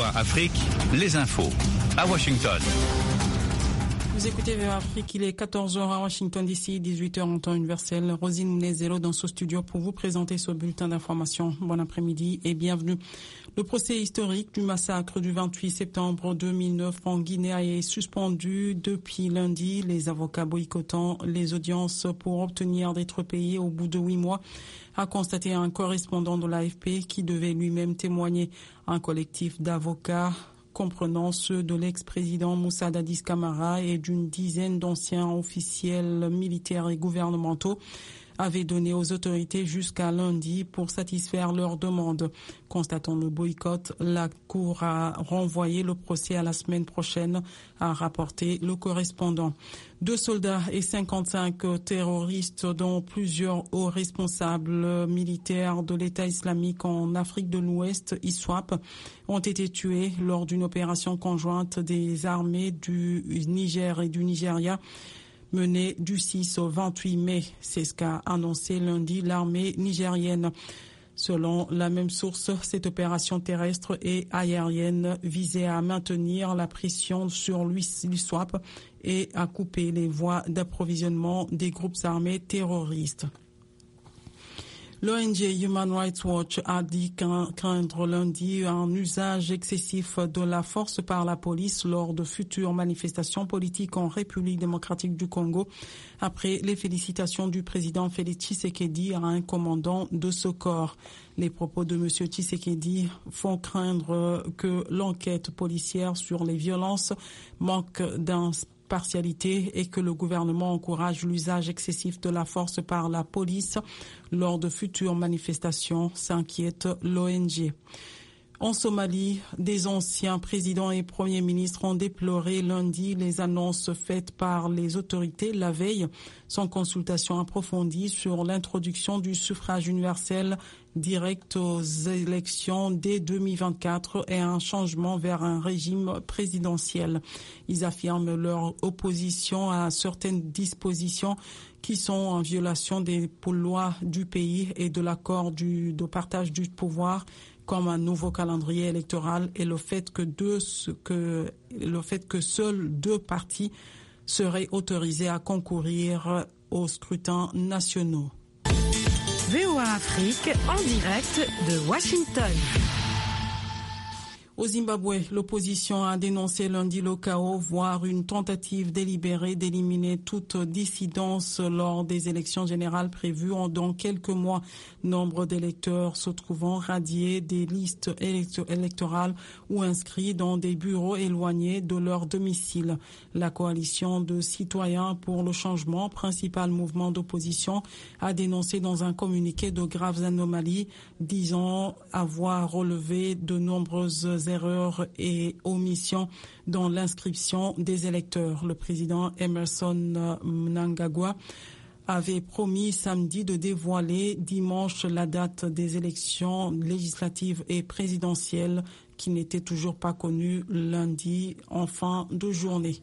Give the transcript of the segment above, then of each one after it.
VOA Afrique, les infos à Washington. Vous écoutez VOA Afrique, il est 14h à Washington DC, 18h en temps universel. Rosine Mounezelo dans ce studio pour vous présenter ce bulletin d'information. Bon après-midi et bienvenue. Le procès historique du massacre du 28 septembre 2009 en Guinée est suspendu depuis lundi, les avocats boycottant les audiences pour obtenir d'être payés au bout de 8 mois, a constaté un correspondant de l'AFP qui devait lui-même témoigner. Un collectif d'avocats comprenant ceux de l'ex-président Moussa Dadis Camara et d'une dizaine d'anciens officiels militaires et gouvernementaux, avait donné aux autorités jusqu'à lundi pour satisfaire leurs demandes. Constatant le boycott, la Cour a renvoyé le procès à la semaine prochaine, a rapporté le correspondant. 2 soldats et 55 terroristes, dont plusieurs hauts responsables militaires de l'État islamique en Afrique de l'Ouest, ISWAP, ont été tués lors d'une opération conjointe des armées du Niger et du Nigeria, menée du 6 au 28 mai. C'est ce qu'a annoncé lundi l'armée nigérienne. Selon la même source, cette opération terrestre et aérienne visait à maintenir la pression sur l'ISWAP et à couper les voies d'approvisionnement des groupes armés terroristes. L'ONG Human Rights Watch a dit craindre lundi un usage excessif de la force par la police lors de futures manifestations politiques en République démocratique du Congo, après les félicitations du président Félix Tshisekedi à un commandant de ce corps. Les propos de M. Tshisekedi font craindre que l'enquête policière sur les violences manque d'impartialité et que le gouvernement encourage l'usage excessif de la force par la police lors de futures manifestations, s'inquiète l'ONG. En Somalie, des anciens présidents et premiers ministres ont déploré lundi les annonces faites par les autorités la veille, sans consultation approfondie sur l'introduction du suffrage universel direct aux élections dès 2024 et un changement vers un régime présidentiel. Ils affirment leur opposition à certaines dispositions qui sont en violation des lois du pays et de l'accord de partage du pouvoir, comme un nouveau calendrier électoral et le fait que seuls 2 partis seraient autorisés à concourir aux scrutins nationaux. VOA Afrique en direct de Washington. Au Zimbabwe, l'opposition a dénoncé lundi le chaos, voire une tentative délibérée d'éliminer toute dissidence lors des élections générales prévues dans quelques mois. Nombre d'électeurs se trouvant radiés des listes électorales ou inscrits dans des bureaux éloignés de leur domicile. La coalition de citoyens pour le changement, principal mouvement d'opposition, a dénoncé dans un communiqué de graves anomalies, disant avoir relevé de nombreuses erreurs et omissions dans l'inscription des électeurs. Le président Emerson Mnangagwa avait promis samedi de dévoiler dimanche la date des élections législatives et présidentielles qui n'était toujours pas connue lundi en fin de journée.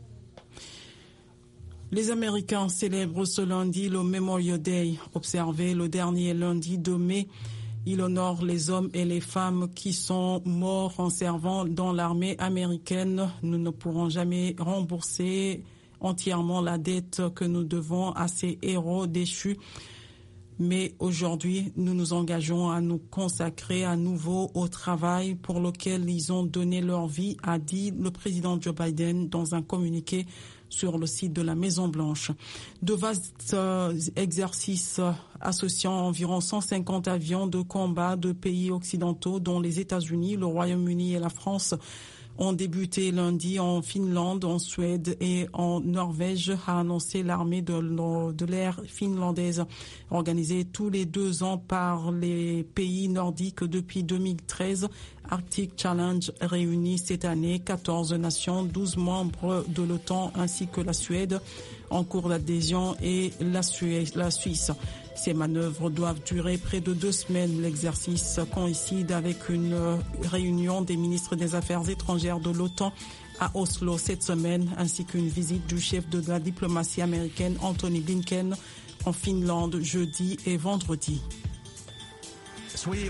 Les Américains célèbrent ce lundi le Memorial Day, observé le dernier lundi de mai. Il honore les hommes et les femmes qui sont morts en servant dans l'armée américaine. Nous ne pourrons jamais rembourser entièrement la dette que nous devons à ces héros déchus. Mais aujourd'hui, nous nous engageons à nous consacrer à nouveau au travail pour lequel ils ont donné leur vie, a dit le président Joe Biden dans un communiqué sur le site de la Maison-Blanche. De vastes exercices associant environ 150 avions de combat de pays occidentaux, dont les États-Unis, le Royaume-Uni et la France, ont débuté lundi en Finlande, en Suède et en Norvège, a annoncé l'armée de l'air finlandaise. Organisée tous les 2 ans par les pays nordiques depuis 2013, Arctic Challenge réunit cette année 14 nations, 12 membres de l'OTAN ainsi que la Suède en cours d'adhésion et la Suisse. Ces manœuvres doivent durer près de 2 semaines. L'exercice coïncide avec une réunion des ministres des Affaires étrangères de l'OTAN à Oslo cette semaine, ainsi qu'une visite du chef de la diplomatie américaine Anthony Blinken en Finlande jeudi et vendredi. Soyez